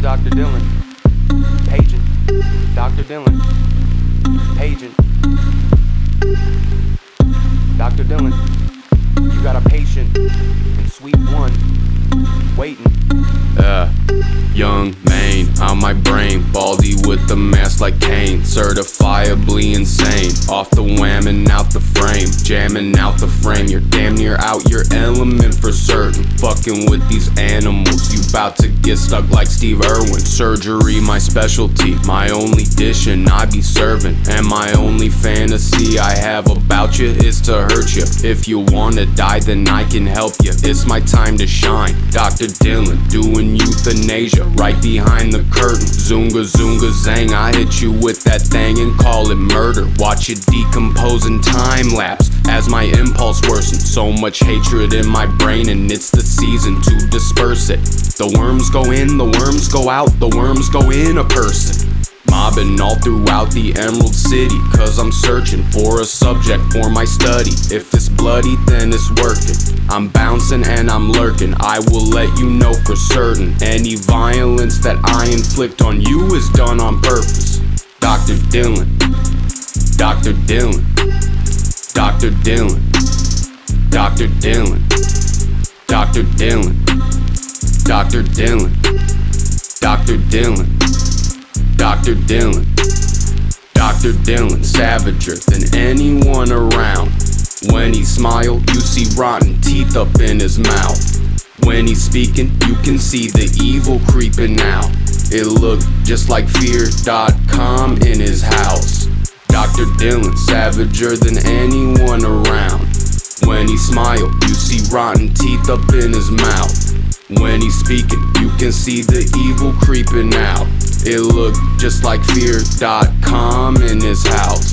Dr. Dylan, paging. Dr. Dylan, paging. Dr. Dylan, you got a patient in suite 1, waiting. Young Maine, on my brain, baldy with the mask like Kane, certifiably insane, off the wham and out the frame, jamming out the frame, you're damn near out your element for certain, fucking with these animals, you bout to get stuck like Steve Irwin, surgery my specialty, my only dish and I be serving, and my only fantasy I have about you is to hurt you, if you wanna die then I can help you, it's my time to shine, Dr. Dylan, doing euthanasia, right behind the curtain, Zunga Zunga Zang, I hit you with that thing and call it murder, watch it decompose in time lapse, as my impulse worsens, so much hatred in my brain and it's the season to disperse it, the worms go in, the worms go out, the worms go in a person, mobbing all throughout the Emerald City, cause I'm searching for a subject for my study, if it's bloody then it's working, I'm bouncing and I'm lurking, I will let you know for certain, any violence that I inflict on you is done on purpose, Dr. Dylan, Dr. Dylan, Dr. Dylan, Dr. Dylan, Dr. Dylan, Dr. Dylan, Dr. Dylan, Dr. Dylan, Dr. Dylan, savager than anyone around. When he smile, you see rotten teeth up in his mouth. When he's speaking, you can see the evil creeping out. It looked just like fear.com in his house. Dr. Dylan, savager than anyone around. When he smile, you see rotten teeth up in his mouth. When he's speaking, you can see the evil creeping out. It looked just like fear.com in his house.